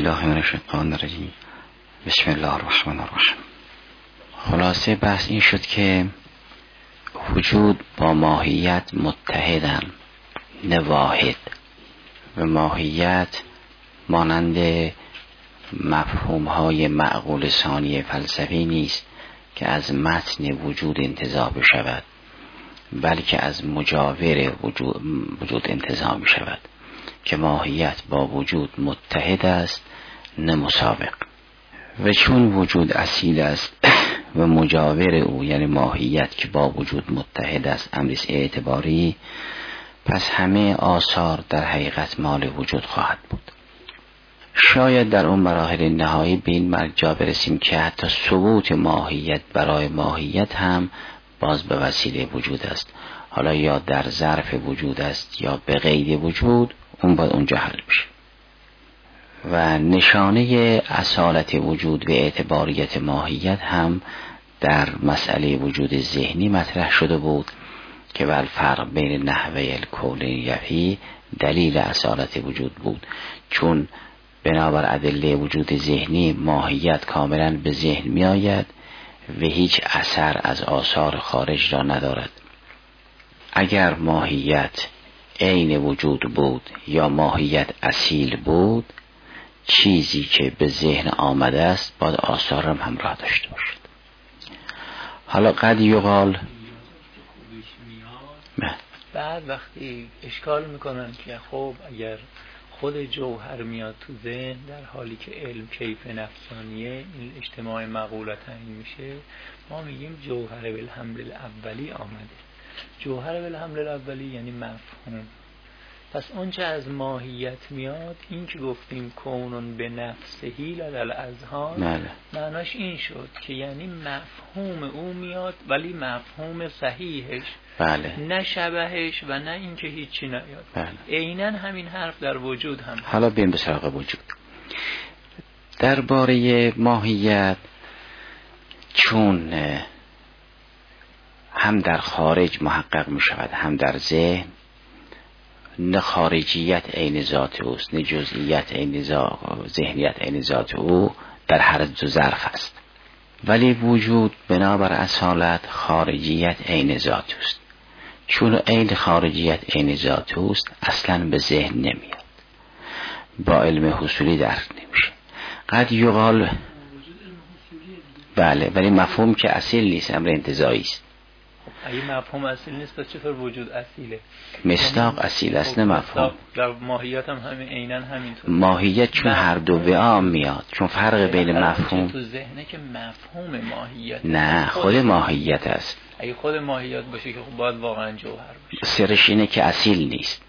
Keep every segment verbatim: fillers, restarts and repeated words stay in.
بالله من الشیطان الرجیم. بسم الله الرحمن الرحیم. خلاصه بحث این شد که وجود با ماهیت متحدن، نه واحد. و ماهیت مانند مفهوم‌های معقول ثانی فلسفی نیست که از متن وجود انتزاع بشود، بلکه از مجاور وجود, وجود انتزاع بشود که ماهیت با وجود متحد است، نه مسابق. و چون وجود اصیل است و مجاور او یعنی ماهیت که با وجود متحد است امر اعتباری، پس همه آثار در حقیقت مال وجود خواهد بود. شاید در اون مراحل نهایی به این مرجع برسیم که حتی ثبوت ماهیت برای ماهیت هم باز به وسیله وجود است، حالا یا در ظرف وجود است یا به قید وجود، اون باید اونجا حل بشه. و نشانه اصالت وجود و اعتباریت ماهیت هم در مسئله وجود ذهنی مطرح شده بود که ول فرق بین نحوه الکون یفی دلیل اصالت وجود بود، چون بنابر ادله وجود ذهنی ماهیت کاملا به ذهن می آید و هیچ اثر از آثار خارج را ندارد. اگر ماهیت عین وجود بود یا ماهیت اصیل بود، چیزی که به ذهن آمده است باید آثار هم همراه داشته باشد. حالا قد یقال بعد وقتی اشکال میکنن که خب اگر خود جوهر میاد تو ذهن در حالی که علم کیف نفسانیه، این اجتماع مقولتین میشه، ما میگیم جوهر بالحمل الاولی آمده. جوهر بالحمل الاولی یعنی مفهوم. پس اون چه از ماهیت میاد، این که گفتیم کونون به نفسهی لدل اذهان، معناش این شد که یعنی مفهوم او میاد ولی مفهوم صحیحش، بله، نه شبهش و نه این که هیچی نیاد. بله. عیناً همین حرف در وجود هم. حالا بیم به سراغ وجود. درباره ماهیت، چون هم در خارج محقق می شود هم در ذهن، نه خارجیت عین ذات اوست نه جزئیت عین ذهنیت عین ذات او، در هر دو ظرف است. ولی وجود بنابر اصالت خارجیت عین ذات اوست، چون عین خارجیت عین ذات اوست اصلا به ذهن نمیاد، با علم حصولی درک نمیشه. قد یقال بله، ولی مفهوم که اصیل نیست، امر انتزاعی است. اگه مفهوم اصیل نیست پس چطور وجود اصیله؟ مصداق اصیل است نه مفهوم. در ماهیت هم همین عیناً همینطور. ماهیت چون هر دو وعام میاد، چون فرق بین مفهوم تو ذهنه که مفهوم ماهیت نه خود ماهیت است. اگه خود ماهیت باشه که خب باید واقعا جوهر باشه. سرش اینه که اصیل نیست.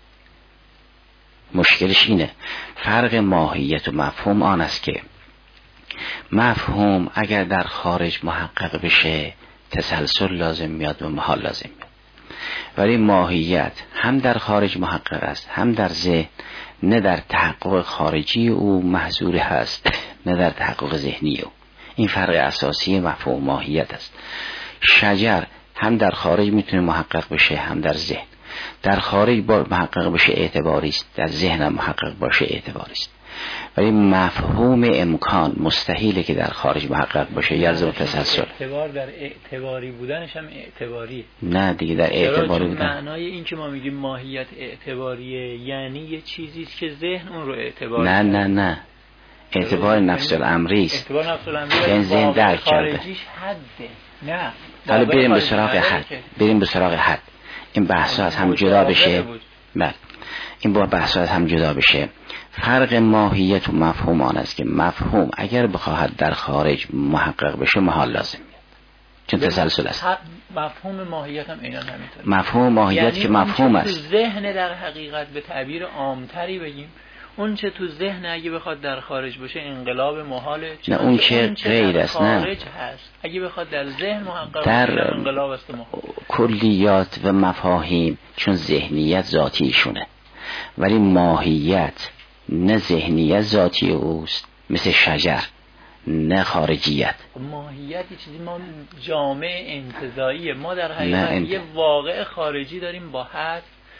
مشکلش اینه فرق ماهیت و مفهوم آن است که مفهوم اگر در خارج محقق بشه تسلسل لازم میاد و محال لازم میاد، ولی ماهیت هم در خارج محقق است هم در ذهن، نه در تحقق خارجی او محظور هست نه در تحقق ذهنی او. این فرق اساسی مفهوم ماهیت است. شجر هم در خارج میتونه محقق بشه هم در ذهن. در خارج با محقق بشه اعتباری است، در ذهن هم محقق باشه اعتباری است. ولی مفهوم امکان مستحیله که در خارج محقق باشه، یلزم تسلسل. اعتبار در اعتباری بودنش هم اعتباری نه دیگه در اعتباری بودن. معنای این که ما میگیم ماهیت اعتباریه یعنی یه چیزی است که ذهن اون رو اعتبار نه نه نه اعتبار نفس الامری است. اعتبار نفس الامری یعنی ذهن درک کرده. خارجیش حده. نه حالا بریم به سراغ حد. بریم به سراغ حد. این بحثا از هم جدا بشه. بله. این با بحثا از هم جدا بشه. فرق ماهیت و مفهوم آن است که مفهوم اگر بخواهد در خارج محقق بشه محال لازم میاد، چون تسلسل است. مفهوم ماهیت هم عیناً همینطوره. مفهوم ماهیت یعنی که مفهوم است. تو ذهن در حقیقت به تعبیر عامتری بگیم اون چه تو ذهن اگه بخواد در خارج باشه انقلاب محاله. نه اون که غیر است. نه خارج هست. اگه بخواد در ذهن محقق در انقلاب است محال. کلیات و مفاهیم چون ذهنیت ذاتیشونه، ولی ماهیت نه ذهنیت ذاتی اوست مثل شجر، نه خارجیت. ماهیت چیزی ما جامع انتزاعیه. ما در حقیقت یه واقع خارجی داریم با حد،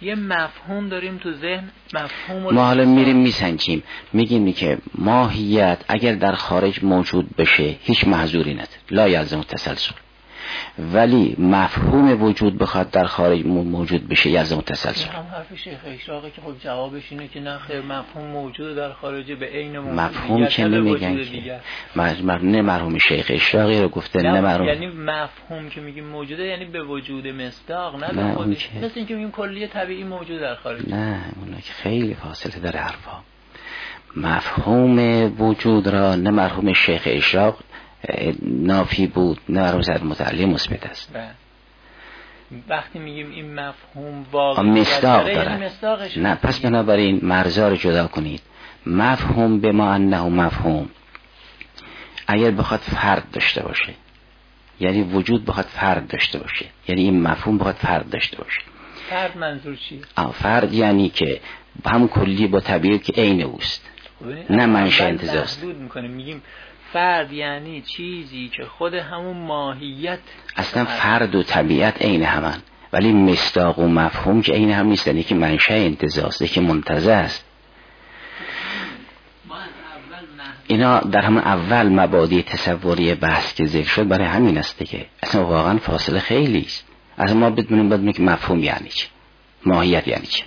یه مفهوم داریم تو ذهن، مفهوم ما حالا میریم میسنجیم، میگیم که ماهیت اگر در خارج موجود بشه هیچ محظوری نداره، لا یلزم التسلسل، ولی مفهوم وجود بخواد در خارج موجود بشه یلزم التسلسل. هم حرف شیخ اشراقی که خب جوابش اینه که نه خیر، مفهوم موجود در خارج به عین موجود، مفهوم که نمیگن که نه، مرحوم شیخ اشراقی رو گفته نه مرحوم، یعنی مفهوم که میگیم موجوده یعنی به وجود مصداق، نه به خودش، مثل اینکه میگیم کلیه طبیعی موجود در خارج. نه اون که خیلی فاصله داره حرفا. مفهوم وجود را نه مرحوم شیخ اشراق نافی بود نه مرحوم سید متعلی مثبت است. وقتی میگیم این مفهوم واقعی مصداق داره یعنی مصداقش نه، پس بنابراین مرزا رو جدا کنید. مفهوم به ما انه مفهوم اگر بخواد فرد داشته باشه، یعنی وجود بخواد فرد داشته باشه، یعنی این مفهوم بخواد فرد داشته باشه. فرد منظور چیه؟ فرد یعنی که هم کلی با طبیعت که عین اوست، نه منشأ انتزاعی. میگیم فرد یعنی چیزی که خود همون ماهیت، اصلا فرد و طبیعت عین همن، ولی مصداق و مفهوم که عین هم نیستن، یکی منشأ انتزاعی که منتزع است. اینا در همون اول مبادی تصوری بحث که ذکر شد برای همین است که اصلا واقعا فاصله خیلی است. از ما بدونیم بدونیم که مفهوم یعنی چه، ماهیت یعنی چه.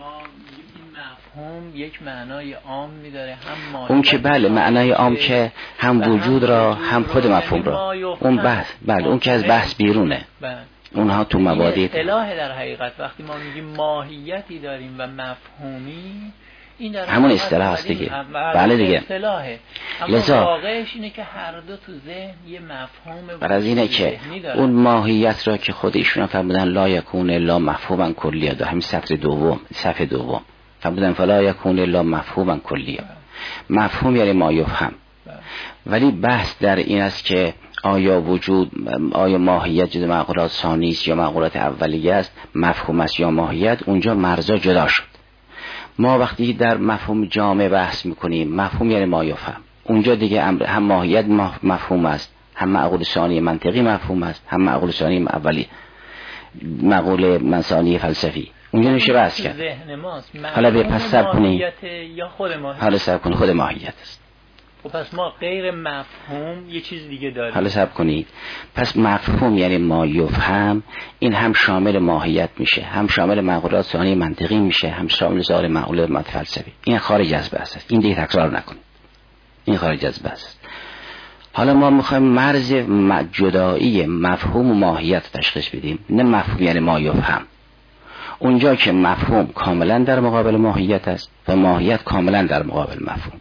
مفهوم یک معنای عام می‌داره، هم ماهیت اون که بله معنای عام که هم وجود را هم خود مفهوم را، اون بحث بله اون که از بحث بیرونه، اونها تو مبادی اصطلاح. در حقیقت وقتی ما میگیم ماهیتی داریم و مفهومی، این در همون اصطلاح است دیگه. بله دیگه اصطلاحه، اما لذا واقعش اینه که هر دو تو ذهن یه مفهوم بر از اینه که اون ماهیت را که خود ایشون فرمودن لا یکون الا مفهوما کلیا، در همین سطر دوم صفحه دوم فرمودن فلا یکون الا مفهوما کلیا. مفهوم یعنی ما یفهم، ولی بحث در این است که آیا وجود، آیا ماهیت جز معقولات ثانی است یا معقولات اولیه است، مفهوم است یا ماهیت، اونجا مرزا جدا شد. ما وقتی در مفهوم جامع بحث میکنیم، مفهوم یعنی ما یفهم، اونجا دیگه هم ماهیت مفهوم است، هم معقول ثانی منطقی مفهوم است، هم معقول ثانی اولی معقول منسانی فلسفی، اونجا نشه بحث کرد. حالا به پس سب کنیم، یا خود ماهیت، حالا سب کنید خود ماهیت است. خب پس ما غیر مفهوم یه چیز دیگه داریم. حالا سب کنید، پس مفهوم یعنی ما یفهم، این هم شامل ماهیت میشه، هم شامل معقولات ثانی منطقی میشه، هم شامل ظاهر معقول فلسفی. این خارج از بحث است، این دیگه تکرار نکنید، این خارج از بحث است. حالا ما میخوایم مرز جدایی مفهوم و ماهیت تشخیص بدیم، نه مفهوم یعنی ما یفهم. اونجا که مفهوم کاملا در مقابل ماهیت است و ماهیت کاملا در مقابل مفهوم.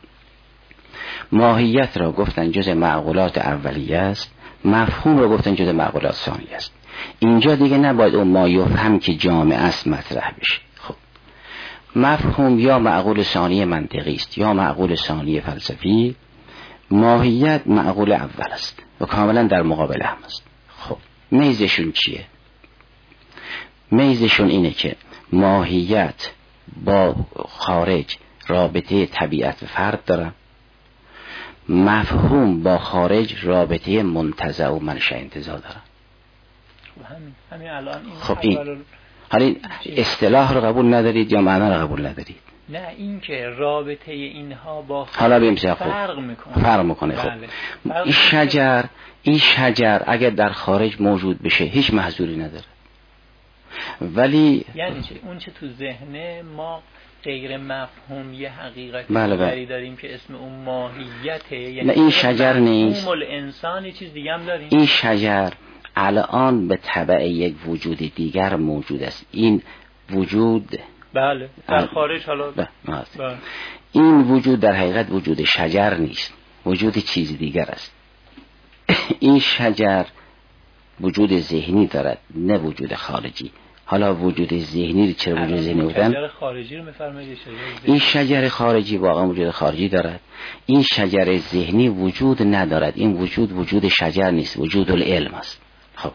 ماهیت را گفتن جز معقولات اولیه است، مفهوم را گفتن جز معقولات ثانیه است. اینجا دیگه نباید اون ما یفهم که جامع است مطرح بشه. خب مفهوم یا معقول ثانی منطقی است یا معقول ثانی فلسفی، ماهیت معقول اول است و کاملا در مقابل هم است. خب میزشون چیه؟ میزشون اینه که ماهیت با خارج رابطه طبیعت و فرد داره، مفهوم با خارج رابطه منتزع و منشأ انتزاع داره. همین همین الان این خب این حالا اصطلاح رو قبول ندارید یا معنا رو قبول ندارید؟ نه، این که رابطه اینها با حالا بیم فرق میکنه فرق میکنه. خب بله. این شجر این شجر اگر در خارج موجود بشه هیچ محظوری نداره، ولی یعنی چه؟ اون چه تو ذهن ما غیر مفهوم یه حقیقت بله بله. دیگری داریم که اسم اون ماهیته، یعنی نه این شجر نیست، مفهوم الانسان چیز دیگه هم داریم. این شجر الان به تبع یک وجود دیگر موجود است. این وجود بله در خارج حالا بله. بله. این وجود در حقیقت وجود شجر نیست، وجود چیز دیگر است. این شجر وجود ذهنی دارد نه وجود خارجی. حالا وجود ذهنی چرا وجود ذهنی بودن؟ شجر خارجی رو می‌فرمایید. این شجر خارجی واقعا وجود خارجی دارد، این شجر ذهنی وجود ندارد. این وجود وجود شجر نیست، وجود العلم است. خب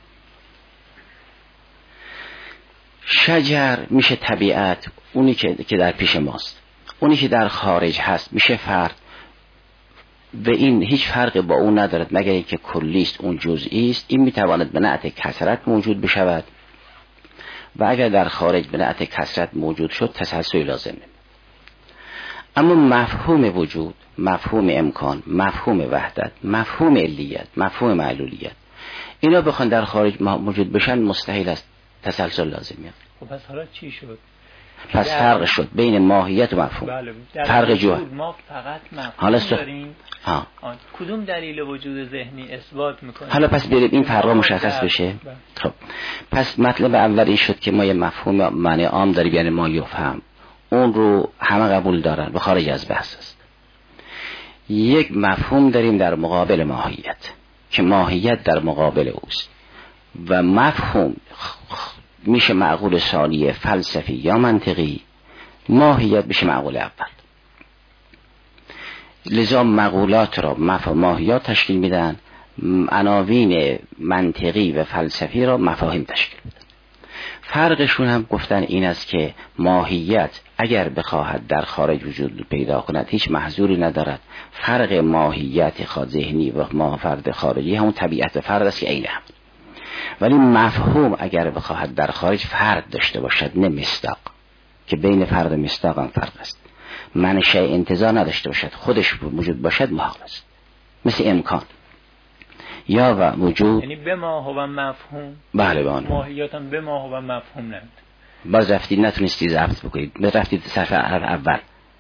شجر میشه طبیعت، اونی که که در پیش ماست، اونی که در خارج هست میشه فرد. و این هیچ فرقی با اون ندارد مگر اینکه کلی است اون جزئی است. این میتواند به نعت کثرت موجود بشود و اگر در خارج به نعت کثرت موجود شد تسلسل لازم نمید. اما مفهوم وجود، مفهوم امکان، مفهوم وحدت، مفهوم علیت، مفهوم معلولیت، اینا بخوان در خارج موجود بشن مستحیل است، تسلسل لازم میاد. خب پس حالا چی شد؟ پس فرق شد بین ماهیت و مفهوم. بله. فرق جوه. ما فقط مفهوم حالا داریم. ها. کدوم دلیل وجود ذهنی اثبات میکنه؟ حالا پس بریم این فرق مشخص بشه. خب پس مطلب اول این شد که ما یه مفهوم معنی عام داریم، یعنی ما یفهم، اون رو همه قبول دارن و خارج از بحث است. یک مفهوم داریم در مقابل ماهیت که ماهیت در مقابل اوست و مفهوم میشه معقول ثانی فلسفی یا منطقی، ماهیت میشه معقول اول. لذا مقولات را مفهوم ماهیات تشکیل میدن، عناوین منطقی و فلسفی را مفاهیم تشکیل میدن. فرقشون هم گفتن این است که ماهیت اگر بخواهد در خارج وجود پیدا کند هیچ محظوری ندارد. فرق ماهیت خود ذهنی و ما فرد خارجی همون طبیعت فرد است که عین هم. ولی مفهوم اگر بخواهد در خارج فرد داشته باشد، نه مصداق، که بین فرد و مصداق هم فرق است. منشأ انتزاع نداشته باشد، خودش موجود باشد محال است، مثل امکان یا و وجود. یعنی به ما هو مفهوم. بله بله. ماهیت هم به ما هو مفهوم نمید. باز رفتید نتونستید ضبط بکنید، رفتید صفحه اول.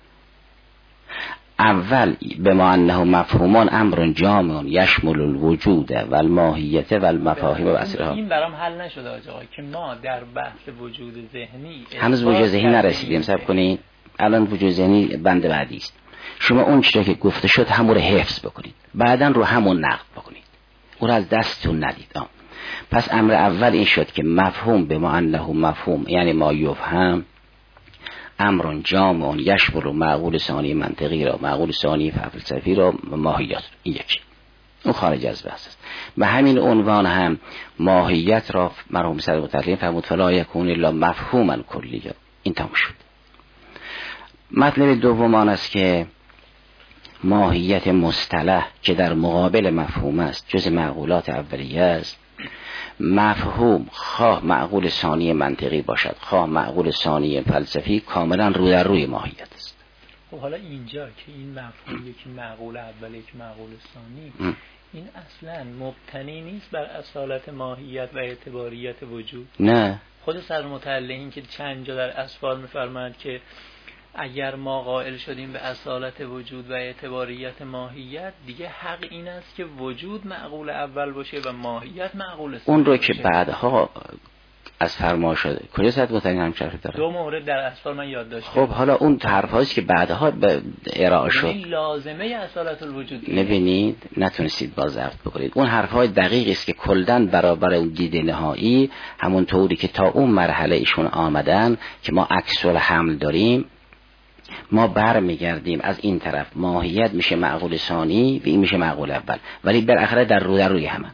اول به ما انه مفهومان امر جامع یشمل الوجود و الماهیت و المفاهیم و اسرها. این برام حل نشده آقا که ما در بحث وجود ذهنی هنوز وجود ذهنی نرسیدیم. صبر کنید، الان وجود ذهنی بند بعدی است. شما اون چیزی که گفته شد همون رو حفظ بکنید، بعداً رو همون نقد بکنید، اون رو از دستتون ندید. آه. پس امر اول این شد که مفهوم به ما انه مفهوم یعنی ما یفهم امر جامع یشمل معقول ثانی منطقی را، معقول ثانی فلسفی را، ماهیت. این یکی، اون خارج از بحث است. به همین عنوان هم ماهیت را مرحوم صدر متکلم فرمود فلا یکون الا مفهوما کلیا. این تمام شد. مطلب دوم آن است که ماهیت مصطلح که در مقابل مفهوم است، جز معقولات اولیه است. مفهوم خواه معقول ثانی منطقی باشد، خواه معقول ثانی فلسفی، کاملا رو در روی ماهیت است. خب حالا اینجا که این مفهوم یکی معقول اول یک معقول ثانی م. این اصلا مبتنی نیست بر اصالت ماهیت و اعتباریت وجود. نه، خود صدر متعلقین که چند جا در اسفار می‌فرمایند که اگر ما قائل شدیم به اصالت وجود و اعتباریت ماهیت، دیگه حق این است که وجود معقول اول باشه و ماهیت معقول ثانی. اون رو که بعدها از فرما شده کجا صد متعین هم شرح داره؟ دو مورد در اسفار من یاد داشتم. خب حالا اون حرفاست که بعدها به ارائه شد. این لازمه اصالت الوجود. نبینید نتونستید باز ضبط بکنید. اون حرفهای دقیقی است که کلاً برابر اون دید نهایی، همون طوری که تا اون مرحله ایشون آمدن که ما عکس الحمل داریم، ما بر میگردیم از این طرف ماهیت میشه معقول ثانی و این میشه معقول اول، ولی بالاخره در رو در روی همن.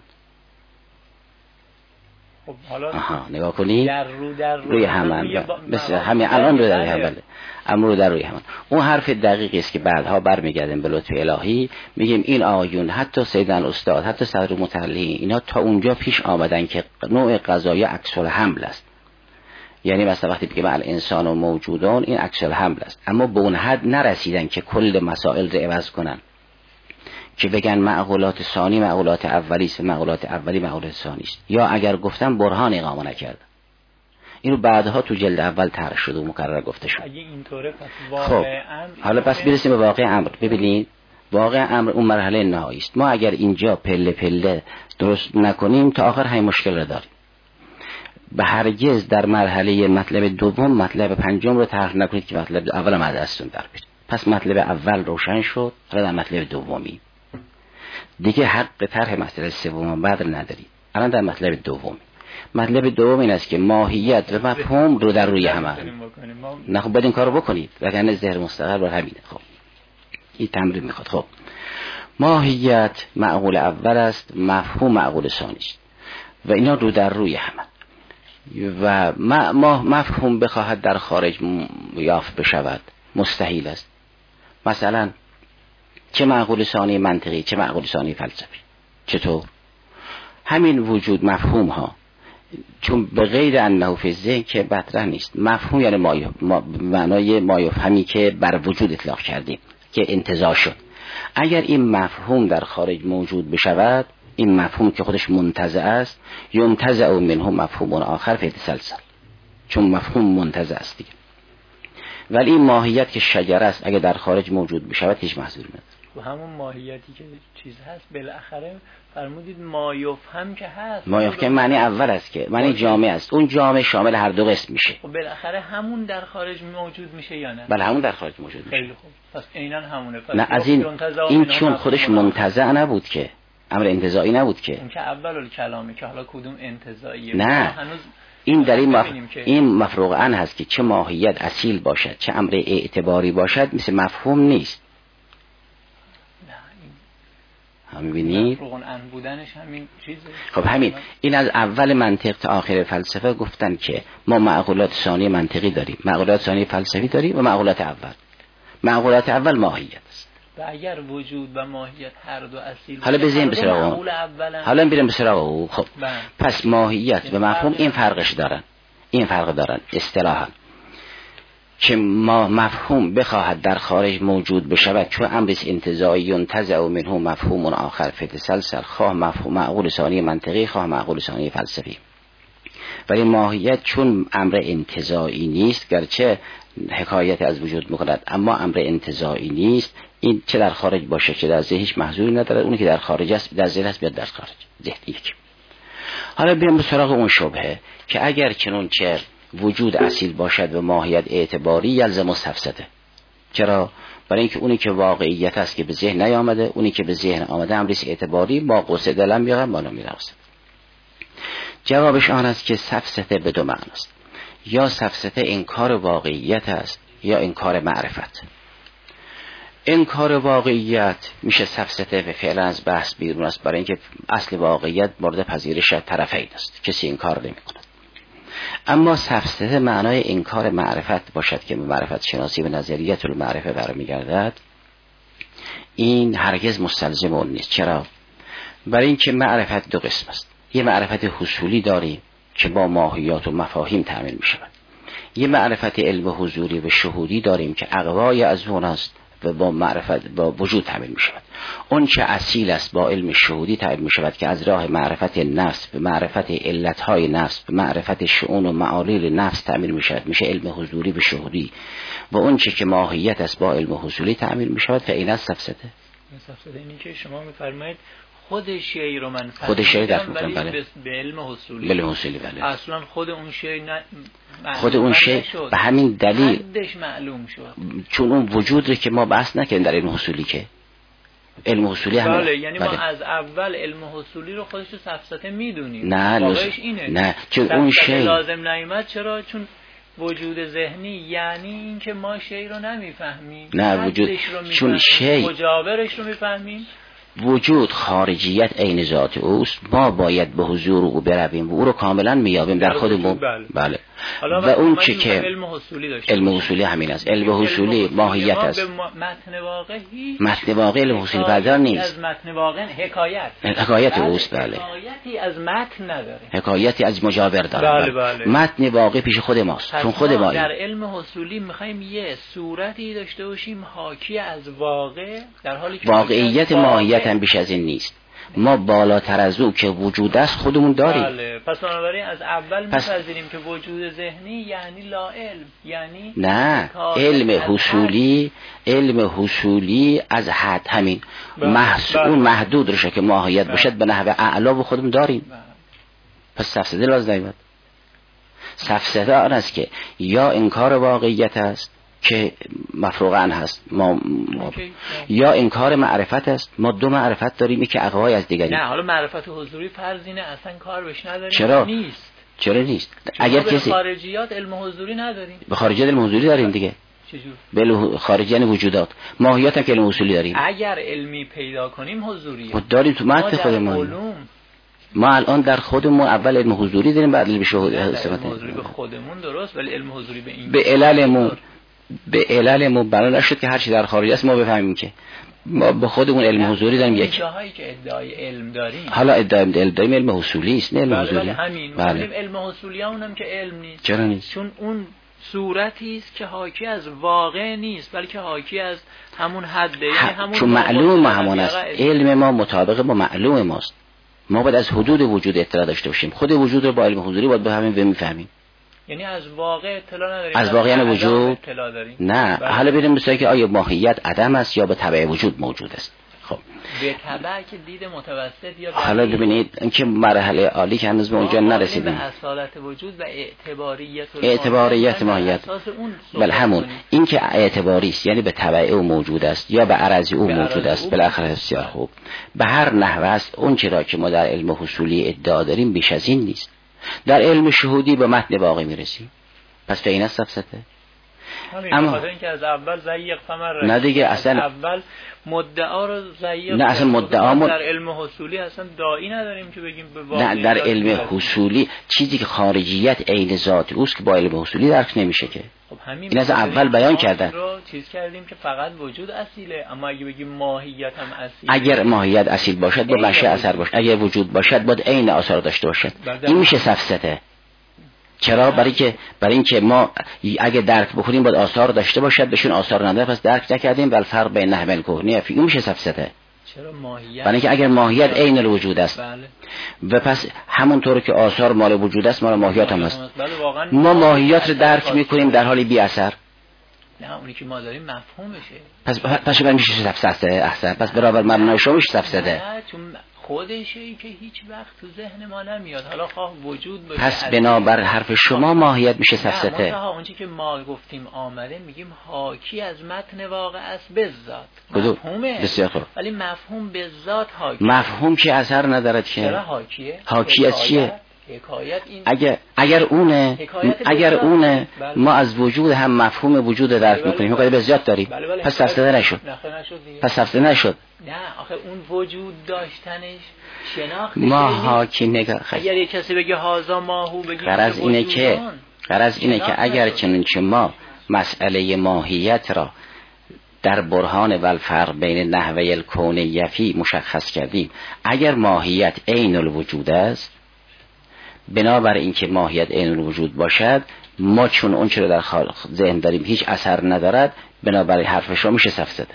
خب حالا آها نگاه کنید، در رو در رو روی همن، مثل همین الان رو در روی همن، اما رو در روی همن. اون حرف دقیقی است که بعدها برمیگردیم به لطف الهی، میگیم این آیون حتی سیدن استاد، حتی صدر متعلقین، اینا تا اونجا پیش آمدن که نوع قضایی عکس الحمل است. یعنی مثلا وقتی بگیم الانسان و موجودان، این عکس الحمل است، اما به اون حد نرسیدن که کل مسائل رو عوض کنن که بگن معقولات ثانی معقولات اولی است، معقولات اولی معقولات ثانی است، یا اگر گفتن برهان اقامه نکرد. اینو بعدها تو جلد اول طرح شد و مکرر گفته شد. اگه اینطوره پس خب واقعا حالا پس برسیم به واقع امر. ببینید واقع امر اون مرحله نهایی است. ما اگر اینجا پله پله درست نکنیم تا آخر همین مشکل رو داریم. به هرگز در مرحله مطلب دوم مطلب پنجم رو طرح نکنید که مطلب اول هم از دستون در بیاد. پس مطلب اول روشن شد، حالا در مطلب دومی دیگه حق طرح مطلب سوم بعد ندارید. الان در مطلب دوم، مطلب دوم این است که ماهیت و مفهوم رو در روی هم نه. خب باید این کارو بکنید وگرنه ذهن مستقر بر همینه. خب این تمرین میخواد. خب ماهیت معقول اول است، مفهوم معقول ثانی است و اینا رو در روی هم و ما مفهوم بخواهد در خارج یافت بشود مستحیل است. مثلا چه معقول ثانی منطقی چه معقول ثانی فلسفی. چطور؟ همین وجود مفهوم ها چون به غیر انه فی الذهن که مطرح نیست. مفهوم یعنی ما ما معنای ما یفهمی که بر وجود اطلاق کردیم که انتزاع شد. اگر این مفهوم در خارج موجود بشود، این مفهوم که خودش منتزع است، یمتزع منه مفهوم آخر فی تسلسل، چون مفهوم منتزع است دیگه. ولی این ماهیت که شجره است اگر در خارج موجود بشود هیچ محذوری نداره. و همون ماهیتی که چیز هست بالاخره فرمودید ما یفهم که هست، ما یفهم معنی اول است که معنی جامع است، اون جامع شامل هر دو قسم میشه. خب بالاخره همون در خارج موجود میشه یا نه؟ بله همون در خارج موجود میشه. خیلی خوب، پس عیناً همونه. نه از این این چون خودش منتزع نبود که، امر انتزاعی نبود که. این که اول کلامه که حالا کدوم انتزاعیه نه هنوز این در این, مف... این مفروغ ان هست که چه ماهیت اصیل باشد چه امر اعتباری باشد مثل مفهوم نیست. هم ببینید مفروغ ان بودنش همین چیزه. خب همین این از اول منطق تا آخر فلسفه گفتن که ما معقولات ثانی منطقی داریم، معقولات ثانی فلسفی داریم و معقولات اول. معقولات اول ماهیت است. و اگر وجود و ماهیت هر دو اصیل حالا بزنیم به سراغ اون. حالا بریم به سراغ اون. خب بله. پس ماهیت و مفهوم این فرقش دارن. این فرق دارن اصطلاحا که ما مفهوم بخواهد در خارج موجود بشود چون امرش انتزاعی ینتزع منه مفهوم آخر فی تسلسل، خواه مفهوم معقول ثانی منطقی خواه معقول ثانی فلسفی. ولی ماهیت چون امر انتزاعی نیست، گرچه حکایت از وجود میکند اما امر انتزاعی نیست، این چه در خارج باشه چه در ذهن هیچ محذوری نداره. اونی که در خارج است در ذهن است بیاد در خارج ذهن یک. حالا بیام به سراغ اون شبهه که اگر چنون چه وجود اصیل باشد و ماهیت اعتباری یلزم سفسده. چرا؟ برای اینکه اونی که واقعیت است که به ذهن نیامده، اونی که به ذهن آمده امریس اعتباری ما قصد لم یقم بالا میرسد. جوابش آن است که سفسده به دو معنی است. یا سفسده انکار واقعیت است یا انکار معرفت. انکار واقعیت میشه سفسده و فعلا از بحث بیرون است، برای اینکه اصل واقعیت مورد پذیرش طرفین است، کسی انکار نمی‌کند. اما سفسده معنای انکار معرفت باشد که معرفت شناسی به نظریت المعرفه برمیگردد، این هرگز مستلزم اون نیست. چرا؟ برای اینکه معرفت دو قسم است. یه معرفت حصولی داریم که با ماهیات و مفاهیم تأمین می شود. یه معرفت علم حضوری و شهودی داریم که اقوای از اون است و با معرفت با وجود تعبیر می شود. اون چه اصیل است با علم شهودی تعبیر می شود که از راه معرفت نفس به معرفت علتهای نفس به معرفت شؤون و معالیل نفس تعبیر می شود، میشه علم حضوری و شهودی. و اون چه که ماهیت است با علم حصولی تعبیر می شود و این است سفسده. سفسده اینی که شما می‌فرمایید خود شی رو من خود شی در ولی بله. به علم حصولی به علم حصولی بله. اصلا خود اون شی نه خود اون شی به همین دلیل حدش معلوم شد، چون اون وجود رو که ما بحث نکردیم در علم حصولی که علم حصولی همین بله. یعنی بله. ما از اول علم حصولی رو خودش رو سفسطه میدونیم. نه واقعش اینه نه چون اون شی لازم نیامد. چرا؟ چون وجود ذهنی یعنی این که ما شی رو نمیفهمیم، نه وجود چون شی مجاورش رو میفهمیم. وجود خارجیت عین ذات اوست، ما باید به حضور او برویم و او رو کاملا میابیم در خودمون. بله, بله. و اون چه که علم حصولی داشته علم حصولی همین است. علم حصولی ماهیت است. متن واقع هیچ متن واقع علم حصولی پردار نیست. از متن واقع حکایت حکایت اوست. بله حکایتی از متن نداره، حکایتی از مجاور داره. بله بله. متن واقع پیش خود ماست، چون خود ما در علم حصولی میخوایم یه صورتی داشته باشیم حاکی از واقع، در حالی که واقعیت ماهیت هم بیش از این نیست. ما بالاتر از او که وجود است خودمون داریم. بله. پس بنابراین از اول می‌پذیریم که وجود ذهنی یعنی لا علم، یعنی نه علم حصولی علم حصولی از حد همین محصول محدود روشه که ماهیت باشد به نحو اعلا و خودمون داریم. بله. پس سفسده لازم نیست. سفسده آن است که یا انکار واقعیت است که مفروغ عنه هست ما, ما یا انکار معرفت است. ما دو معرفت داریم، یکی اقوای از دیگری. نه حالا معرفت حضوری فرضینه اصلا کار بهش نداریم. چرا نیست؟ چرا نیست؟ اگر به کسی خارجیات علم حضوری نداریم. به خارجیات علم حضوری داریم دیگه. چجور؟ به خارجیان وجودات ماهیت هم که علم حصولی داریم. اگر علمی پیدا کنیم حضوریه. ما داریم تو متن خودمون. ما الان در خودمون اول علم حضوری داریم بعد علم شهودی. علم حضوری به خودمون درست، ولی علم حضوری به این به عللمون به علل مبرر نشد که هر چی در خارج است ما بفهمیم، که ما به خودمون علم حضوری داریم. یک جاهایی که ادعای علم داریم، حالا ادعای علم داریم علم حصولی است، نه علم بله حضوری. بله همین بله. علم حصولی اونم که علم نیست. چرا نیست؟ چون اون صورتی است که حاکی از واقع نیست، بلکه حاکی از همون حده، یعنی همون چون معلوم ما همون است. علم ما مطابق با معلوم ماست. ما باید از حدود وجود اطلاع داشته باشیم. خود وجود رو با علم حضوری باید بفهمیم و میفهمیم. یعنی از واقع اطلاع نداریم، از واقع یعنی وجود اطلاع داریم. نه بله. حالا بریم مثلا که آیا ماهیت عدم است یا به تبع وجود موجود است. خب به تبع که دید متوسط یا حالا ببینید اینکه مرحله عالی که هنوز به اونجا نرسیدیم، به اصالت وجود و اعتباریت اعتباریت ماهیت، بله همون این که اعتباری است یعنی به تبع او موجود است یا به عرض او موجود است. بالاخره بسیار خوب به هر نحو است. اون چرا که ما در علم حصولی ادعا داریم بیش از این نیست. در علم شهودی به متن واقع میرسیم. پس به این است سفسته. اما اینکه از اول ضیق ثمر نه دیگه اصلا اول مدعا رو ضیق، نه اصلا مدعا مد... در علم حصولی اصلا داعی نداریم که بگیم به واقع. نه در علم حصولی چیزی که خارجیت عین ذات اوست که با علم حصولی درک نمیشه که. خب همین این از اول بیان کردن رو چیز کردیم که فقط وجود اصیله، اما اگه بگیم ماهیت هم اصیله، اگر ماهیت اصیل باشد با منشأ اثر باشد، اگر وجود باشد باید عین آثار داشته باشد. این میشه سفسته. چرا؟ برای که برای اینکه ما اگه درک بکنیم باید آثار داشته باشد، بهشون آثار نداره پس درک نکردیم. ول فرق بین نحو الکونی فی، این میشه سفسته. چرا ماهیت؟ برای اینکه اگر ماهیت عین الوجود است بله. و پس همونطور که آثار مال وجود است مال ماهیت هم است. بله واقعا ما ماهیت رو درک میکنیم در حالی بی اثر. نه اونی که ما داریم مفهومشه. پس پس برای میشه سفسته احسن. پس برابر مبنای شما میشه سفسته. نه چون خودشه که هیچ وقت تو ذهن ما نمیاد، حالا خواه وجود باشه. پس بنابر حرف شما ماهیت میشه سفسته. نه منتها اونچه که ما گفتیم آمده میگیم حاکی از متن واقع است به ذات. مفهومه بسیار خوب. ولی مفهوم به ذات حاکی. مفهوم که اثر ندارد که. چرا حاکیه؟ حاکی از چیه؟ حکایت این اگر اگر اونه اگر اونه بله. ما از وجود هم مفهوم وجود رو درک میکنیم. حکایت به ذات داریم. بله بله. پس سفسده نشد. پس سفسده نشد. نه آخه اون وجود داشتنش شناخت ما حاکی نگاه. اگر یک کسی بگه هازا ماهو بگه غرض اینه که غرض اینه که اگر چنانچه ما مسئله ماهیت را در برهان والفرق بین نحوه الکون یفی مشخص کردیم، اگر ماهیت عین الوجود است، بنابر اینکه ماهیت عین الوجود باشد، ما چون اون چرا در ذهن داریم هیچ اثر ندارد، بنابر حرفش رو میشه سفسده.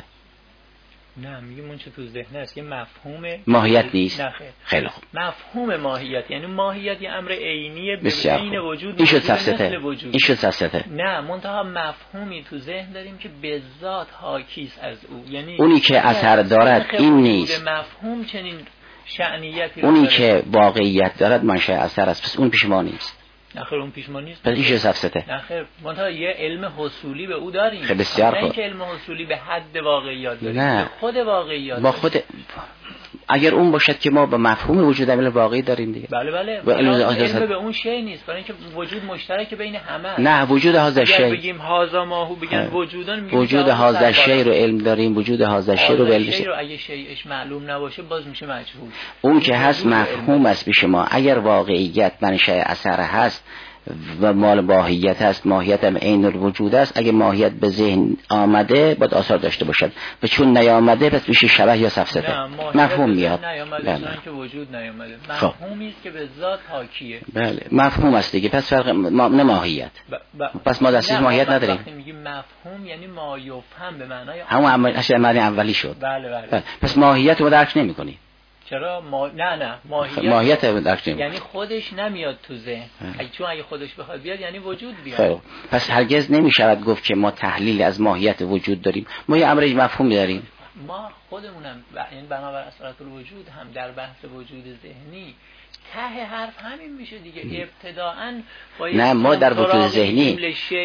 نه میگیم اون چه تو ذهن است که مفهوم ماهیت نیست. خیلی خوب. مفهوم ماهیت یعنی ماهیت یه امر عینیه بین وجود. این شد سفسده. این شد سفسده. نه منتها مفهومی تو ذهن داریم که به ذات حاکی است از او، یعنی اونی که اثر دارد این نیست. مفهوم چنین شأنیتی اونی که واقعیت دارد منشأ اثر است، پس اون پیش ما نیست. نخیر اون پیش ما نیست. پس این چه سفسته؟ نخیر منتها یه علم حصولی به او داریم. خیلی بسیار خوب. نه اینکه علم حصولی به حد واقعیات داریم. نه. خود واقعیات. با خود اگر اون باشد که ما به مفهوم وجود عمل واقعی داریم دیگه. بله بله. علم به اون شی نیست، برای اینکه وجود مشترک بین همه است. نه وجود هذا شی. اگر بگیم هذا ماهو بگن وجودان میگیم وجود هذا شی رو علم داریم، وجود هذا شی رو علم شی رو اگه شیءش معلوم نباشه باز میشه مجهول. اون که هست مفهوم است پیش ما. اگر واقعیت منشأ اثر هست و مال ماهیت هست، ماهیت هم عین الوجود است، اگه ماهیت به ذهن آمده باید آثار داشته باشد و چون نیامده پس میشه شبه یا سفسده. مفهوم میاد. نیامده چون که وجود نیامده. مفهومی است که به ذات حاکیه. بله مفهوم است دیگه. پس فرق ما... نه ماهیت. ب... ب... پس ما دستش ماهیت نداریم. وقتی میگیم مفهوم یعنی ما یفهم به معنای همون اصل معنی اولی شد. بله بله. بله. پس ماهیت رو درک نمی‌کنی. چرا ما... نه نه ماهیت ماهیت درک نمی... یعنی خودش نمیاد تو ذهن. اگه چون اگه خودش بخواد بیاد یعنی وجود بیاد. خیلی. پس هرگز نمیشود گفت که ما تحلیل از ماهیت وجود داریم. ما یه امر مفهوم داریم. ما خودمونم یعنی بنابر اصالت الوجود هم در بحث وجود ذهنی ته حرف همین میشه دیگه. ابتداءً نه ما در وجود ذهنی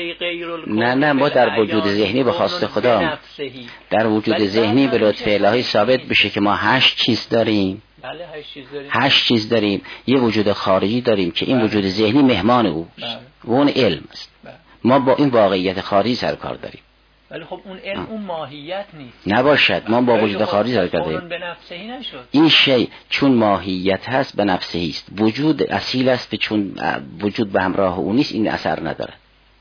نه نه ما در وجود ذهنی به خواست خدا در وجود ذهنی به لطف الهی ثابت بشه که ما هشت چیز داریم. بله هشت چیز داریم. هشت چیز داریم. یه وجود خارجی داریم که این بله. وجود ذهنی مهمان او و اون علم است. بله. ما با این واقعیت خارجی سر کار داریم. ولی خب اون علم اون ماهیت نیست. نباشد ما با وجود خارجی سر کار داریم. به نفسهی نشد. این شی چون ماهیت هست به نفسهی است. وجود اصیل است، چون وجود به همراه او نیست این اثر نداره.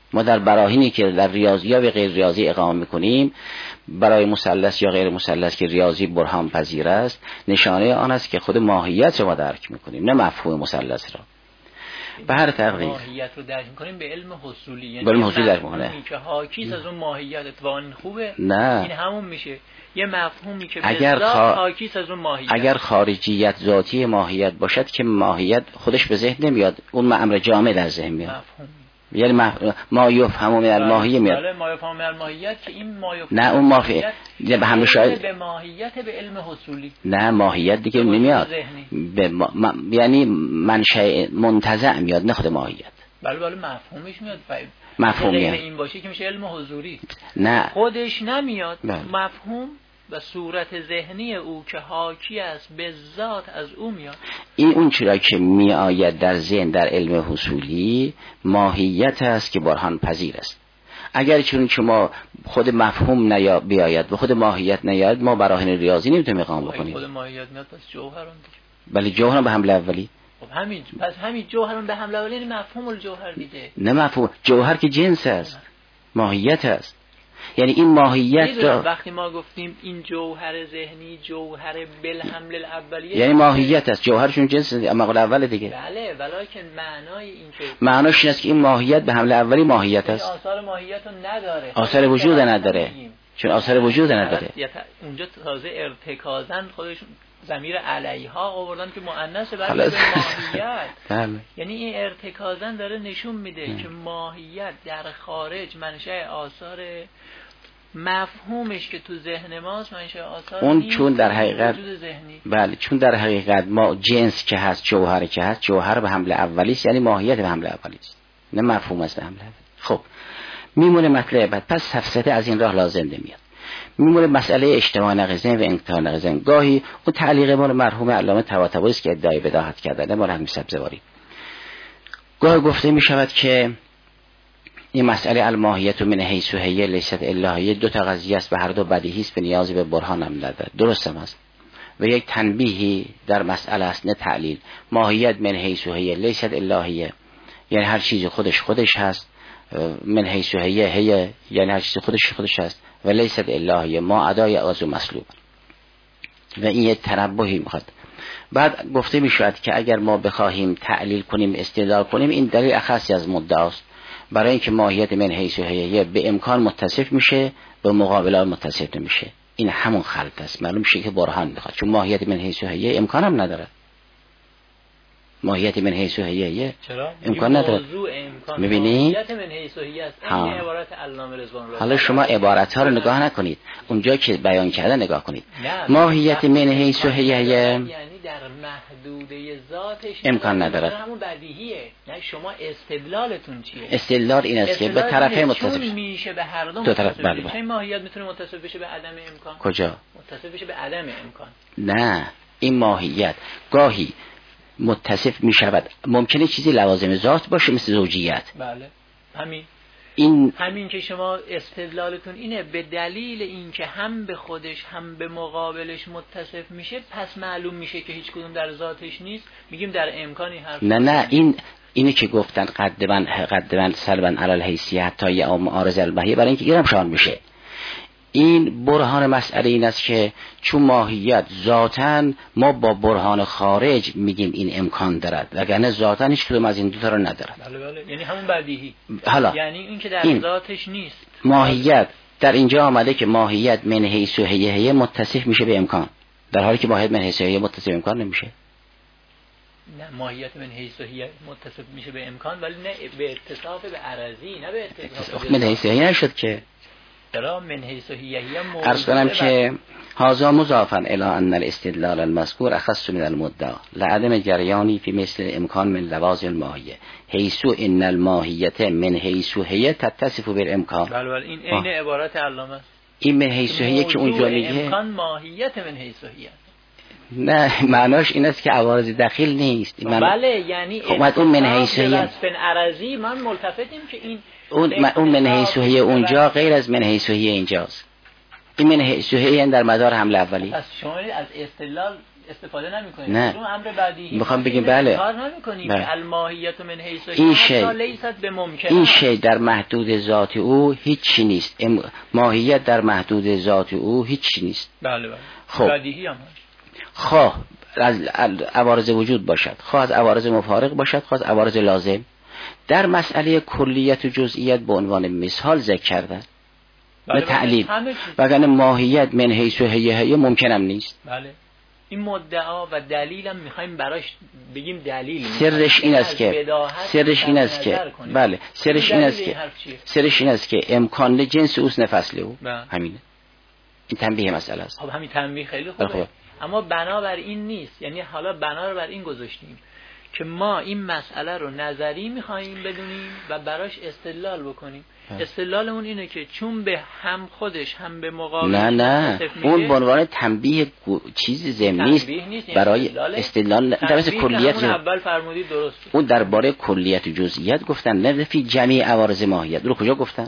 ما در براهینی که در ریاضی یا به غیر ریاضی اقامه میکنیم برای مثلث یا غیر مثلث که ریاضی برهان پذیر است، نشانه آن است که خود ماهیت رو ما درک میکنیم، نه مفهوم مثلث را. به هر تقدیر ماهیت رو درک میکنیم به علم حصولی، یعنی به علم حصولی درک میکنه که حاکیست از اون ماهیت. اتفاقا خوبه، نه این همون میشه یه مفهومی که اگر به ذات خا... حاکیست از اون ماهیت. اگر خارجیت ذاتی ماهیت باشد که ماهیت خودش به ذهن نمیاد، اون امر جامع در ذهن میاد. مفهوم. یعنی مح... ما یفهم من الماهیه میاد. بله ما یفهم من الماهیت که این ما یفهم نه اون ماهیت به همه شاید به ماهیت به علم حصولی. نه ماهیت دیگه نمیاد به ما... ما... یعنی منشأ منتزع میاد، نه خود ماهیت. بله بله مفهومش میاد. مفهوم میاد. این باشه که میشه علم حضوری. نه خودش نمیاد. بله. مفهوم و صورت ذهنی او که حاکی است به ذات از او میاد. این اون چرا که می آید در ذهن در علم حصولی ماهیت است که برهان پذیر است. اگر چون که ما خود مفهوم نیا بیاید و خود ماهیت نیاید، ما براهین ریاضی نمیتونیم اقامه بکنیم. خود ماهیت میاد پس جوهران دیگه. ولی جوهران به حمله اولی. خب همین پس همین جوهران به حمله اولی مفهوم الجوهر دیگه. نه مفهوم جوهر که جنس است، ماهیت است. یعنی این ماهیت را وقتی ما گفتیم این جوهر ذهنی جوهر بالحمل الاولیه، یعنی ماهیت است، جوهرشون جنس مقال اول دیگه. بله ولکن معنای این که معناش این است که این ماهیت به حمله اولی ماهیت است. آثار ماهیت رو نداره، آثار وجود نداره، چون آثار وجود نداره. اونجا تازه ارتکازن خودشون ضمیر علیها آوردن که مؤنث برای ماهیت. یعنی این ارتکازن داره نشون میده ام. که ماهیت در خارج منشأ آثار مفهومش که تو ذهن ماست منشأ آثار اون چون در حقیقت بله چون در حقیقت ما جنس که هست جوهر که هست، جوهر به حمله اولی است، یعنی ماهیت به حمله اولی است، نه مفهوم است به حمله اولی. خب میمونه مطلب بعد، پس سفسطه از این راه لازم نمیاد. میمونه مسئله اجتماع نقیضین و انقطاع نقیضین. گاهی اون تعلیق مال مرحوم علامه طباطبایی است که ادعای بداهت کردن، مال همین سبزواری. گاهی گفته می شود که این مسئله الماهیت من حیث هی لیست الهیه دو تا قضیه است و هر دو بدیهی است، به نیازی به برهان هم ندارد. درست هم است و یک تنبیهی در مسئله است، نه تعلیل. ماهیت من حیث هی لیست الهیه یعنی هر چیزی خودش خودش هست، من حیث هی هی یعنی هر چیزی خودش خودش هست و لیست الهیه ما ادای از مسلوب، و این یک تنبیهی میخواد. بعد گفته می شود که اگر ما بخواهیم تعلیل کنیم استدلال کنیم، این دلیل اخصی از مدعاست، برای اینکه ماهیت من حیث هی به امکان متصف میشه به مقابل متصف نمیشه. این همون خلط است، معلوم میشه که برهان میخواد، چون ماهیت من حیث هی امکان هم نداره. ماهیت من حیث هی امکان نداره. میبینی؟ ماهیت من حیث هی است. این عبارت علامه رضوان الله. حالا شما عبارت ها رو نگاه نکنید، اونجا که بیان کرده نگاه کنید. ماهیت من حیث هی یعنی در محدوده ذاتش امکان نداره. همون بدیهیه. یعنی شما استدلالتون چیه؟ استدلال این است که به طرفین متصف میشه، به هر دو متصف بشه. چه ماهیت میتونه متصف بشه به عدم امکان؟ کجا؟ متصف بشه به عدم امکان. نه، این ماهیت گاهی متصف می شود، ممکنه چیزی لوازم ذات باشه مثل زوجیت. بله همین این همین که شما استدلالتون اینه به دلیل اینکه هم به خودش هم به مقابلش متصف میشه، پس معلوم میشه که هیچ کدوم در ذاتش نیست، میگیم در امکانی حرف نه نه این اینی که گفتن قدمن قدمن سلبن علی الحیثیت تا یا معارض البهیه، برای اینکه گیرم شان میشه. این برهان مسئله این است که چون ماهیت ذاتن ما با برهان خارج میگیم این امکان دارد، وگرنه ذاتن هیچ کدوم از این دو تا رو ندارد. بله بله یعنی همون بدیهی. حالا یعنی این که در این ذاتش نیست. ماهیت در اینجا آمده که ماهیت من حیث هی هی متصف میشه به امکان، در حالی که ماهیت من حیث هی متصف به امکان نمیشه. نه ماهیت من حیث هی متصف میشه به امکان، ولی نه به اتصاف به عرضی، نه به اتصاف من حیث هی نشد که. درا من حیث هی هی عرض کنم که هذا مضافا الی ان الاستدلال المذکور اخص من المدعا لعدم جریانی فی مثل امکان من لوازم الماهیه حیث ان الماهیت من حیث هی تتصف بالامکان. بله بله این عین عبارت علامه است. این من حیث هی که اونجا میگه امکان ماهیت من حیث هی. نه معناش این است که عوارض دخیل نیست. من... بله یعنی خب اون من حیث هی عرضی من ملتفتیم که این اون اون من حیث هی اونجا غیر از من حیث هی اینجاست. این من حیث هی در مدار حمله اولی. پس شما از استدلال استفاده نمی‌کنیم. نه. اون امر بدیهی میخوام بگیم بله کار نمی‌کنیم بله. که الماهیت من حیث این شی لیست به ممکن این شی در محدود ذات او هیچی نیست. ام... ماهیت در محدود ذات او هیچی نیست. بله بله. خب بدیهی هم هست. خواه از عوارض وجود باشد، خواه از عوارض مفارق باشد، خواه از عوارض لازم. در مسئله کلیت و جزئیت به عنوان مثال ذکر کردن به تعلیل، وگرنه ماهیت من حیث و هیه هیه ممکنم نیست. بله. این مدعا و دلیلم میخوایم براش بگیم دلیل. سرش این است که سرش این است که بله سرش این است که سرش این است که امکان جنس اوست نفصل او. همینه. این تنبیه مسئله است. خب همین تنبیه خیلی خوبه. خوب. اما بنا بر این نیست. یعنی حالا بنا بر این گذاشتیم که ما این مسئله رو نظری میخواییم بدونیم و براش استدلال بکنیم. استدلالمون اینه که چون به هم خودش هم به مقابل نه نه اون به عنوان تنبیه چیزی ضمنی است برای استدلال در مثل کلیت. اول فرمودید درست. اون درباره کلیت و جزئیات گفتن، نه فی جمعی عوارض ماهیت. رو کجا گفتن؟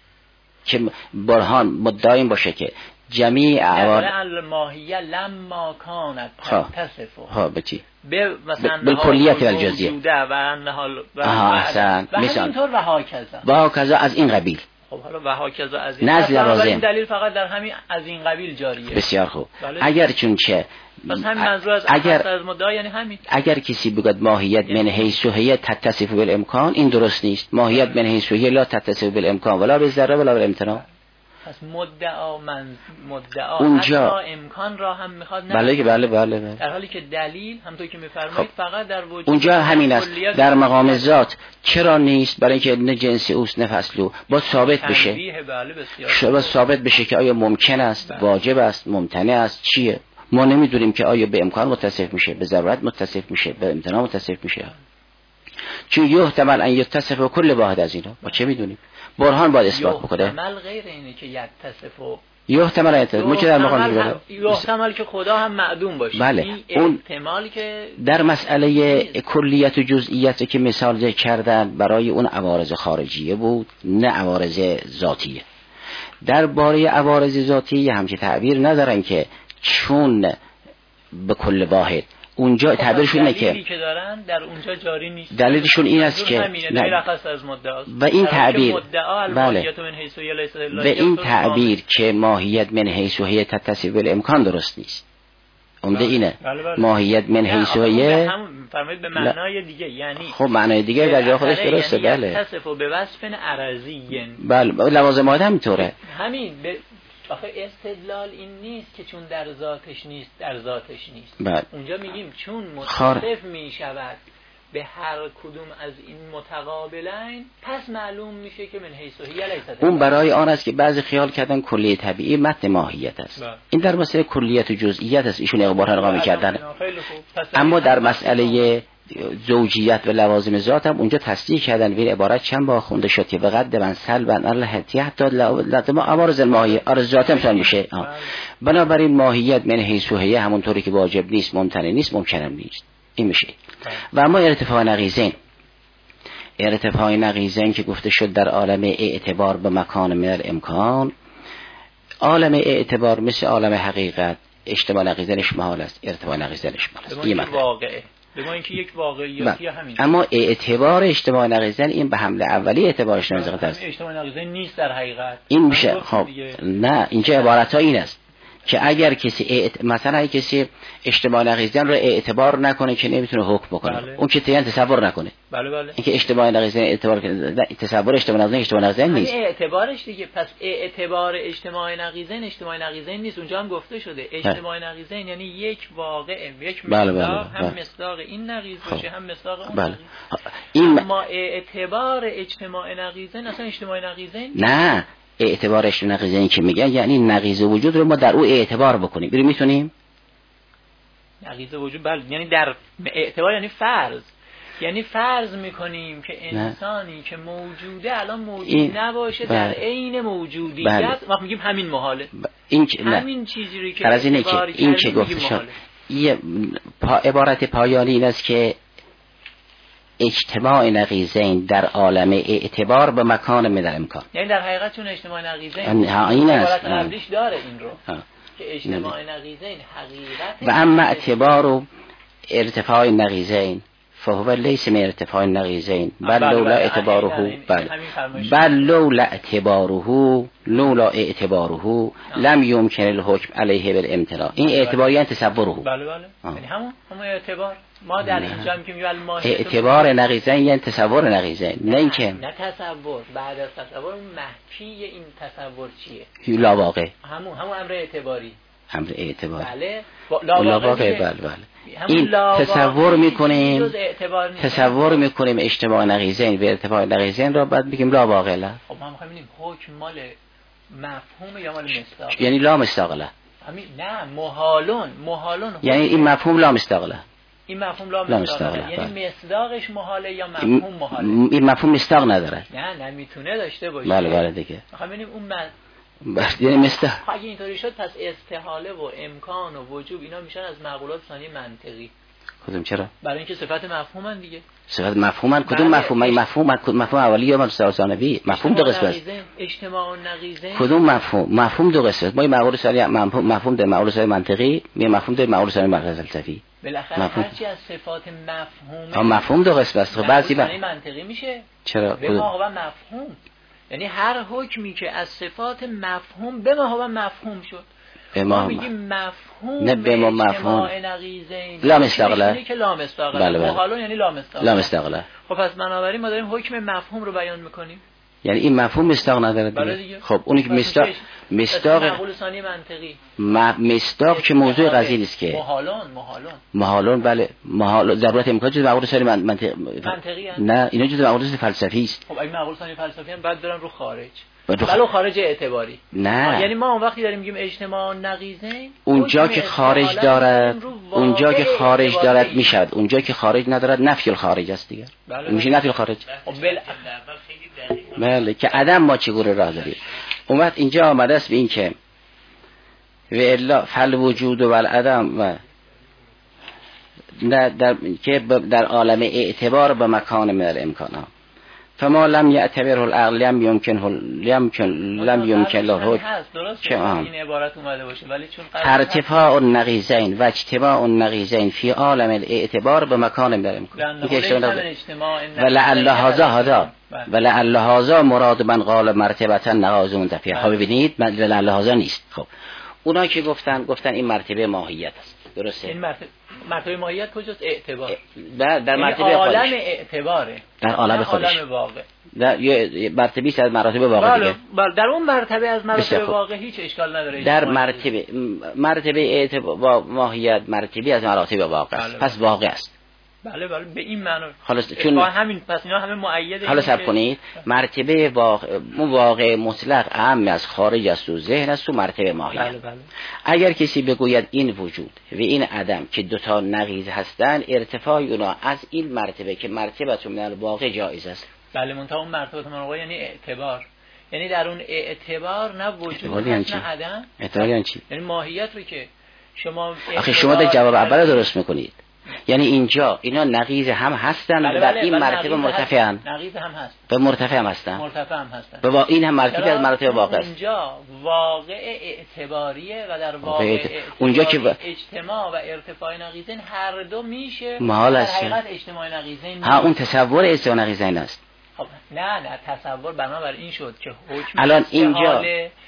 که برهان مدعی باشه که جمعی عوارض الماهیه لما کانت تتصف ها بچی به مثلا به کلیت و جزئیات و انحال و احسن مثلا اینطور و هاکذا و هاکذا از این قبیل. خب حالا و هاکذا از این نزد لازم. این دلیل فقط در همین از این قبیل جاریه. بسیار خوب. اگر چون چه پس همین منظور از اگر از مدعا یعنی همین. اگر کسی بگه ماهیت من حیث و هیه تتصف بالامکان، این درست نیست. ماهیت من حیث و هیه لا تتصف بالامکان ولا بالذره ولا بالامتناع. پس مدعا من مدعا اونجا حتی امکان را هم میخواد. بله بله بله بله. در حالی که دلیل همونطور که میفرمایید خب. فقط در وجود اونجا همین است. در مقام ذات چرا نیست؟ برای اینکه نه جنسی اوست نه فصلو. با ثابت بشه. بله بسیار. شما ثابت بشه که آیا ممکن است، بله. واجب است، ممتنع است، چیه؟ ما نمیدونیم که آیا به امکان متصف میشه، به ضرورت متصف میشه، به امتناع متصف میشه. چون یحتمل ان یتصف کل واحد از اینا. ما چه میدونیم؟ برهان باید اثبات بکنه. یحتمل غیر اینه که یتصف و یحتمل یتصف ما که در مقام یحتمل که خدا هم معدوم باشه. بله. این اون احتمالی که در مسئله کلیت و جزئیات که مثال ذکر کردن برای اون عوارض خارجیه بود، نه عوارض ذاتیه. درباره عوارض ذاتیه همچین تعبیر ندارن که چون به کل واحد. اونجا تعبیرشون اینه که که دارن در اونجا جاری نیست. دلیلشون این است که نه و این تعبیر بله و این تعبیر که ماهیت من حیث و هیه تتصف بالامکان درست نیست. عمده اینه بله بله. ماهیت من حیث و هیه فرمایید به معنای دیگه، یعنی خب معنای دیگه در جای خودش درسته. یعنی بله تصف به وصف عرضی. بله لوازمات هم اینطوره. همین به آخه استدلال این نیست که چون در ذاتش نیست در ذاتش نیست. بله. اونجا میگیم چون متصف می شود به هر کدوم از این متقابلین پس معلوم میشه که من حیث و هیه لیست. اون برای آن است که بعضی خیال کردن کلیه طبیعی متن ماهیت است. با. این در مسئله کلیت و جزئیات است ایشون اقبار ارقامی کردن. اما در مسئله زوجیت و لوازم ذات هم اونجا تصدیق کردن. این عبارت چند بار خونده شد که وقد من سلبا الحتی حتی لازم عوارض الماهیه عرض ذات هم میشه. بنابراین ماهیت من حیث و هیه همونطوری که واجب نیست، ممتنع نیست، ممکنم نیست. این میشه. و اما ارتفاع نقیضین، ارتفاع نقیضین که گفته شد در عالم اعتبار به مکان من الامکان، عالم اعتبار مثل عالم حقیقت اجتماع نقیضینش محال است، ارتفاع نقیضینش محال است. این واقعه به ما اینکه یک واقعیتی همین. اما اعتبار اجتماع نقیضین این به حمله اولی اعتبارش نمیذاره است. اجتماع نقیضین نیست در حقیقت. این میشه خب نه اینجا عبارت ها این است که اگر کسی اعت... مثلا اگه کسی اجتماع نقیضین رو اعتبار نکنه که نمیتونه حکم بکنه. بله. اون که تیان تصور نکنه. بله بله. اینکه اجتماع نقیضین اعتبار کنه، تصور اجتماع نقیضین اجتماع نقیضین نیست. این اعتبارش دیگه. پس اعتبار اجتماع نقیضین اجتماع نقیضین نیست. اونجا هم گفته شده اجتماع نقیضین یعنی یک واقعه، یک بله مصداق بله. هم بله. مصداق این نقیض باشه هم مصداق اون بله. نقیض. این اما اعتبار اجتماع نقیضین اصلا اجتماع نقیضین نه. اعتبارش نقیضین که میگن یعنی نقیض وجود رو ما در او اعتبار بکنیم. بریم میتونیم نقیض وجود بله یعنی در اعتبار یعنی فرض، یعنی فرض میکنیم که انسانی نه. که موجوده الان موجود این... نباشه بله. در عین موجودیت بله. وقت میگیم همین محاله. ب... این که همین نه. چیزی که از اینه که این که گفته شد یه پا... عبارت پایانی این است که اجتماع نقیضین در عالم اعتبار به مکان من الامکان، یعنی در حقیقت چون اجتماع نقیضین این است قبلیش داره این رو ها. که اجتماع نقیضین حقیقت و اما اعتبار ارتفاع نقیضین فهو لیس من ارتفاع النقیضین بل لولا اعتباره بل بل لولا اعتباره لولا اعتباره لم یمکن الحکم علیه بالامتناع. این اعتبار یعنی تصوره. بله بله یعنی همون همون اعتبار ما در اینجا هم که میگیم اعتبار نقیضین یعنی تصور نقیضین، نه اینکه نه تصور. بعد از تصور محکی این تصور چیه؟ لا واقع. همون همون امر اعتباری. امر اعتبار. بله لا واقع. بله بله. این تصور میکنیم تصور میکنیم اجتماع نقیضین و ارتفاع نقیضین را بعد میگیم لا واقع له. خب ما میخوایم ببینیم حکم مال مفهوم یا مال مصداق؟ یعنی لا مصداق له. همین نه محالون محالون یعنی این مفهوم لا مصداق له. این مفهوم لا مصداق له یعنی مصداقش محاله یا مفهوم محاله؟ این مفهوم مصداق نداره. نه نه میتونه داشته باشه. بله بله دیگه. میخوایم ببینیم اون مد یعنی مصداق. اگه اینطوری شد پس استحاله و امکان و وجوب اینا میشن از معقولات ثانی منطقی. کدوم چرا؟ برای اینکه صفت مفهومن دیگه. صفت مفهومن کدوم مفهوم؟ مفهوم مفهوم اولی یا مفهوم ثانوی؟ مفهوم دو قسمت است. اجتماع نقیضین کدوم مفهوم؟ مفهوم دو قسمت. ما معقول ثانی مفهوم مفهوم در معقول ثانی منطقی، می مفهوم در معقول ثانی فلسفی. بالاخره هرچی از صفات مفهومه. ها مفهوم دو قسمت است. خب بعضی منطقی میشه. چرا؟ به ما مفهوم. یعنی هر حکمی که از صفات مفهوم به ما مفهوم شد. ما میگیم مفهوم نه به ما مفهوم نقیضین لا مستقله که لا مستقله بله بله. محالون یعنی لا مستقله لا مستقله. خب پس بنابراین ما داریم حکم مفهوم رو بیان میکنیم. یعنی این مفهوم مستاق نداره بله دیگه. خب اونی که مستاق مستاق معقول ثانی منطقی مستاق که موضوع قضیه نیست که محالون محالون محالون بله محال ضرورت امکان چیز معقول ثانی منطقی منطقی نه اینا چیز معقول فلسفی است. خب اگه معقول ثانی فلسفی هم بعد برن رو خارج ولو خارج اعتباری. نه یعنی ما اون وقتی داریم میگیم اجتماع نقیضین اونجا که خارج دارد اونجا که خارج دارد میشد، اونجا که خارج ندارد نفی الخارج است دیگه. بله میشه نفی الخارج. بله که عدم ما چگونه راه داریم. اون وقت اینجا آمده است به این که و الا فل وجود و العدم و در, در که در عالم اعتبار به مکان من الامکانات فما لم یعتبره العقل لم یمکن لم یمکن لم یمکن له که این عبارت اومده باشه ولی چون ارتفاع النقیضین و اجتماع النقیضین فی عالم الاعتبار به مکان من الامکانات و لعل هذا هذا و لعل هذا مراد من قال مرتبه نقاض منتفی. خب ببینید لعل هذا نیست. خب اونا که گفتن گفتن این مرتبه ماهیت است. درسته؟ این مرتبه مرتبه ماهیت کجاست؟ اعتبار. در در مرتبه عالم اعتباره. در عالم خودش. عالم واقع. در یه مرتبه از مراتب واقع دیگه. بله در اون مرتبه از مراتب واقع هیچ اشکال نداره. در مرتبه مرتبه اعتبار ماهیت مرتبه از مراتب واقع است. پس واقع است. بله بله به این معنی. خلاص چون همین پس اینا همه مؤیده. حالا صبر کنید مرتبه واقع واقع مطلق اهم از خارج است و ذهن است و مرتبه ماهیت. بله بله. اگر کسی بگوید این وجود و این عدم که دو تا نقیض هستند ارتفاع اونا از این مرتبه که مرتبه من الواقع جایز است. بله منتها اون مرتبه من الواقع یعنی اعتبار. یعنی در اون اعتبار نه وجود هست نه عدم. اعتبار یعنی چی؟ یعنی ماهیت رو که شما آخه شما در جواب اول درست میکنید. یعنی اینجا اینا نقیض هم هستن بله در بله این مرتبه مرتفعن. نقیض هم هست. به مرتفع هم هستن. مرتفع هم هستن. به این هم مرتبه از مراتب واقع است. اینجا واقع اعتباریه و در واقع اعتباری اونجا که ب... اجتماع و ارتفاع نقیضین هر دو میشه. محال است. حقیقت اجتماع نقیضین ها اون تصور اجتماع نقیضین است. خب نه نه تصور بنابراین این شد که حکم الان اینجا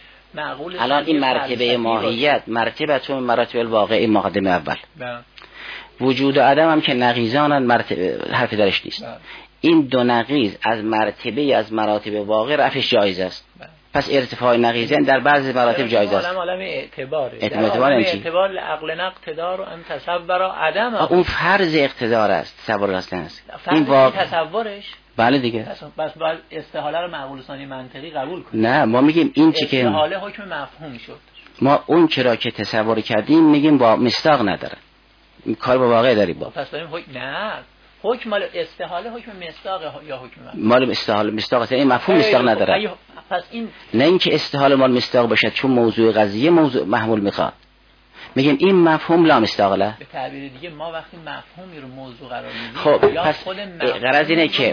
معقول الان این مرتبه ماهیت مرتبه چون مراتب الواقع مقدمه اول. بله. وجود و عدم هم که نقیضانن مرتبه حرف درش نیست. بله. این دو نقیض از مرتبه از مراتب واقع رفعش جایز است. بله. پس ارتفاع نقیضین در بعضی مراتب جایز است. عالم عالم اعتباره. اعتبار یعنی چی؟ اعتبار عقل نقتدار و ان تصور عدم. اون فرض اقتدار است، تصور اصلا است. این واقع تصورش بله دیگه. بس باید استحاله رو معقول ثانی منطقی قبول کنیم. نه ما میگیم این چی که استحاله حکم مفهوم شد. ما اون چرا که تصور کردیم میگیم با مصداق نداره. کار با واقع داری با. پس داریم حکم نه حکم مال استحاله حکم مصداق یا حکم مال استحاله مصداق است. این مفهوم مصداق نداره. پس این نه اینکه استحاله مال مصداق بشه چون موضوع قضیه موضوع محمول میخواد. میگیم این مفهوم لا مصداق له. به تعبیر دیگه ما وقتی مفهومی رو موضوع قرار میدیم خب پس غرض اینه که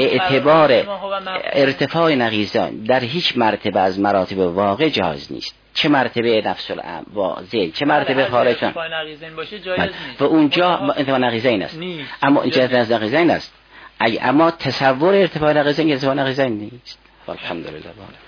اعتبار ارتفاع نقیضان در هیچ مرتبه از مراتب واقع جایز نیست. چه مرتبه نفس الامر با ذهن، چه مرتبه خارجان ارتفاع نقیضین باشه جایز نیست و اونجا ارتفاع نقیضین است، اما اینجا ارتفاع نقیضین است. اما تصور ارتفاع نقیضین ارتفاع نقیضین نیست. الحمدلله.